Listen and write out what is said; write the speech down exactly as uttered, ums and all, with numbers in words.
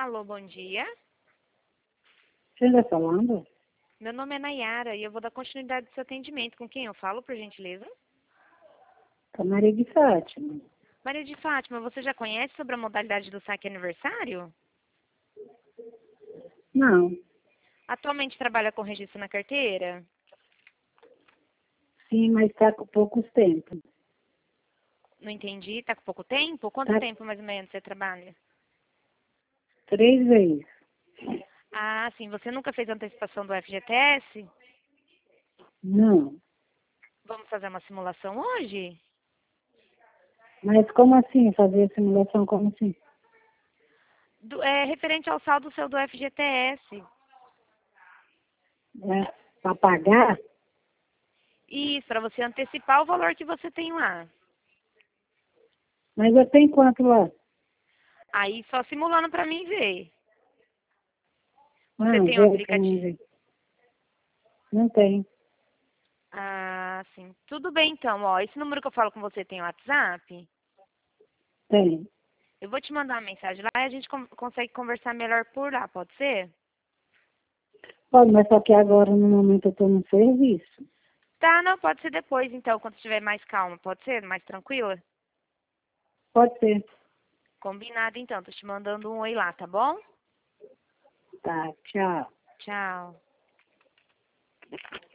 Alô, bom dia. Você está falando? Meu nome é Nayara e eu vou dar continuidade do seu atendimento. Com quem eu falo, por gentileza? Com a Maria de Fátima. Maria de Fátima, você já conhece sobre a modalidade do saque aniversário? Não. Atualmente trabalha com registro na carteira? Sim, mas está com poucos tempos. Não entendi. Tá com pouco tempo? Quanto Tá tempo mais ou menos você trabalha? três vezes. Ah, sim. Você nunca fez antecipação do F G T S? Não. Vamos fazer uma simulação hoje? Mas como assim? Fazer a simulação como assim? Do- é referente ao saldo seu do F G T S. É, para pagar? Isso, para você antecipar o valor que você tem lá. Mas eu tenho quanto lá? Aí só simulando para mim ver. Você Não, tem o vê para mim aplicativo? ver. Não tem. Ah, sim. Tudo bem então, ó. Esse número que eu falo com você tem WhatsApp? Tem. Eu vou te mandar uma mensagem lá e a gente con- consegue conversar melhor por lá, pode ser? Pode, mas só que agora no momento eu estou no serviço. Tá, não, pode ser depois então, quando estiver mais calma, pode ser? Mais tranquila? Pode ser. Combinado então, tô te mandando um oi lá, tá bom? Tá, tchau. Tchau.